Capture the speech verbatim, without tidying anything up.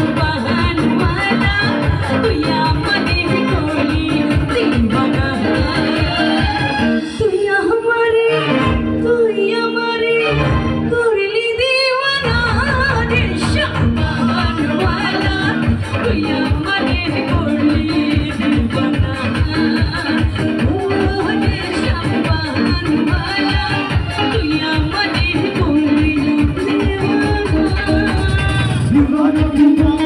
শাবানওয়ালা তুই আমাদের করলি দিওয়ানা তুই আমারে তুই আমারে করলি দিওয়ানা রে শাবানওয়ালা তুই আমাদের করলি দিওয়ানা ও রে শাবানওয়ালা তুই আমাদের করলি দিওয়ানা